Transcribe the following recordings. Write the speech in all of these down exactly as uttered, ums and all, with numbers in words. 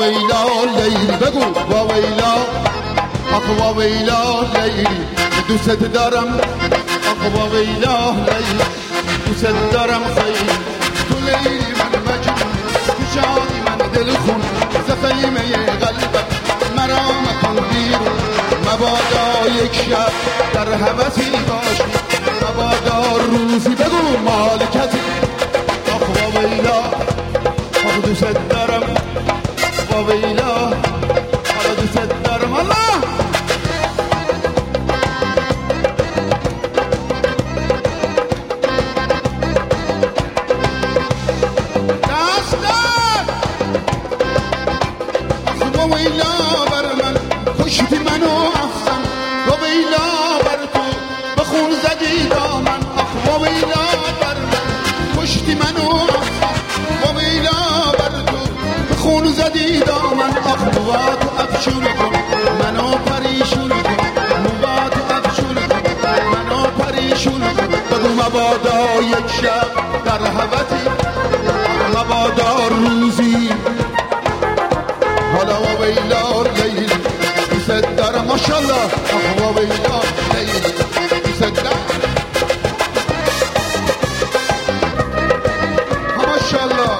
واویلا لیلی بگو واویلا آخ واویلا لیلی دوست دارم آخ واویلا لیلی دوست دارم خیلی تو لیلی من مجنون تو شادی من دلخون زخیمه قلبت مرا مکن بیرون مبادا یک شب در هوسی باشی مبادا روزی بگو مالکتی آخ واویلا آخ دوست دارم واویلا آخ دوست دارم الله واویلا بر من کشتی منو افسن واویلا بر تو به خون زدی دامن آخ واویلا بر من کشتی منو افسن واویلا بر تو به خون زدی دامن آخ مواتو افشون کن منو پریشون کن مواتو افشون کن منو پریشون کن بگو مبادا یک شب در هوتی مبادا روزی حالا واویلا لیلی دوست دارم ماشالله آخ واویلا لیلی دوست دارم ماشالله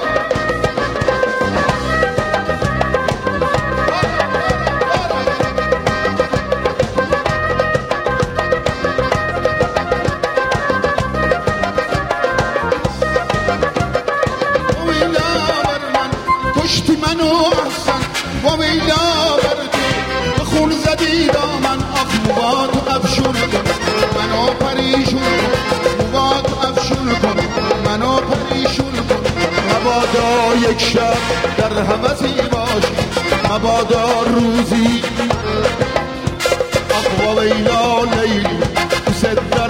واویلا بر من کشتی منو احسن واویلا بر تو به خون زدی دامن آخ مواتو افشون کن منو پریشون کن مواتو افشون کن منو پریشون کن مبادا یک شب در هوسی باشی مبادا روزی آخ واویلا لیلی دوست